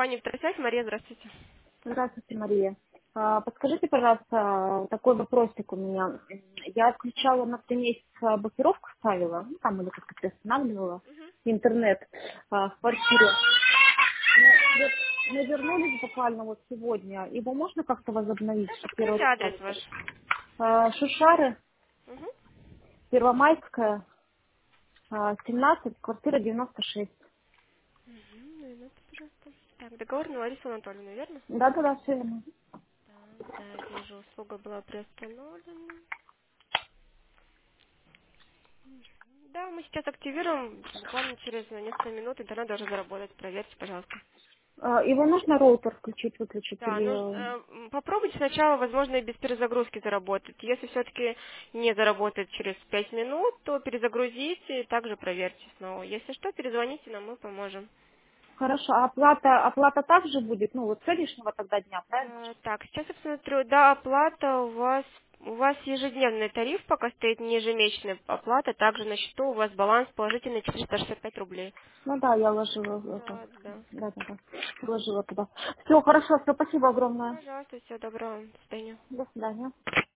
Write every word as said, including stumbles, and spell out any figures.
компания «Второсвязь». Мария, здравствуйте. Здравствуйте, Мария. А, Подскажите, пожалуйста, такой вопросик у меня. Я отключала на три месяца блокировку, ставила, ну, там или как-то приостанавливала интернет а, в квартире. Но вот мы вернулись буквально вот сегодня. Его можно как-то возобновить, Да, чтобы первый подскажите раз адрес ставить? ваш. А, Шушары, Угу. Первомайская, а, семнадцать, квартира девяносто шесть. Угу, минуту, пожалуйста. Так, договор на Ларису Анатольевну, верно? Да-да-да, все верно. Так, да, вижу, услуга была приостановлена. Да, мы сейчас активируем. Буквально через несколько минут интернет должен заработать. Проверьте, пожалуйста. А, Его нужно роутер включить, выключить Да, или... ну э, э, м, попробуйте сначала, возможно, и без перезагрузки заработать. Если все-таки не заработает через пять минут, то перезагрузите и также проверьте снова. Если что, перезвоните нам, мы поможем. Хорошо, а оплата, оплата также будет, ну, вот с сегодняшнего тогда дня, правильно? Э, Так, сейчас я посмотрю. Да, оплата у вас у вас ежедневный тариф пока стоит, не ежемесячная оплата. Также на счету у вас баланс положительный четыреста шестьдесят пять рублей. Ну да, я ложила в это. Да, да. Да, да, да. Вложила туда. Все, хорошо, все, спасибо огромное. Пожалуйста, всего доброго. До свидания. До свидания.